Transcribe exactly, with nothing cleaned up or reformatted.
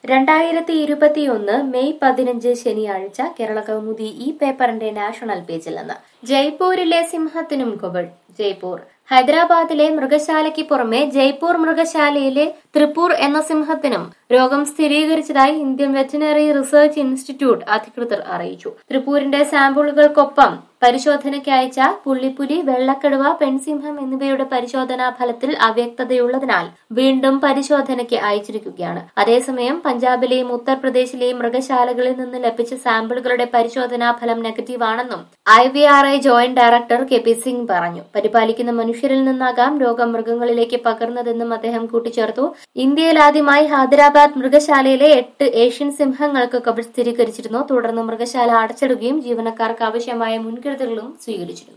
രണ്ടായിരത്തി ഇരുപത്തിയൊന്ന് മെയ് പതിനഞ്ച് ശനിയാഴ്ച കേരള കൗമുദി ഈ പേപ്പറിന്റെ നാഷണൽ പേജിൽ നിന്ന് ജയ്പൂരിലെ സിംഹത്തിനും കോവിഡ്. ജയ്പൂർ ഹൈദരാബാദിലെ മൃഗശാലയ്ക്ക് പുറമെ ജയ്പൂർ മൃഗശാലയിലെ ത്രിപൂർ എന്ന സിംഹത്തിനും രോഗം സ്ഥിരീകരിച്ചതായി ഇന്ത്യൻ വെറ്റിനറി റിസർച്ച് ഇൻസ്റ്റിറ്റ്യൂട്ട് അധികൃതർ അറിയിച്ചു. ത്രിപൂരിന്റെ സാമ്പിളുകൾക്കൊപ്പം പരിശോധനയ്ക്ക് അയച്ച പുള്ളിപ്പുലി, വെള്ളക്കടുവ, പെൺസിംഹം എന്നിവയുടെ പരിശോധനാ ഫലത്തിൽ അവ്യക്തതയുള്ളതിനാൽ വീണ്ടും പരിശോധനയ്ക്ക് അയച്ചിരിക്കുകയാണ്. അതേസമയം പഞ്ചാബിലെയും ഉത്തർപ്രദേശിലെയും മൃഗശാലകളിൽ നിന്ന് ലഭിച്ച സാമ്പിളുകളുടെ പരിശോധനാ ഫലം നെഗറ്റീവാണെന്നും I V R I joint director K P Singh പറഞ്ഞു. പരിപാലിക്കുന്ന മനുഷ്യരിൽ നിന്നാകാം രോഗം മൃഗങ്ങളിലേക്ക് പകർന്നതെന്നും അദ്ദേഹം കൂട്ടിച്ചേർത്തു. ഇന്ത്യയിൽ ആദ്യമായി ഹൈദരാബാദ് മൃഗശാലയിലെ എട്ട് ഏഷ്യൻ സിംഹങ്ങൾക്ക് കോവിഡ് സ്ഥിരീകരിച്ചിരുന്നു. തുടർന്ന് മൃഗശാല അടച്ചിടുകയും ജീവനക്കാർക്ക് ആവശ്യമായ മുൻകരുതലുകളും സ്വീകരിച്ചിരുന്നു.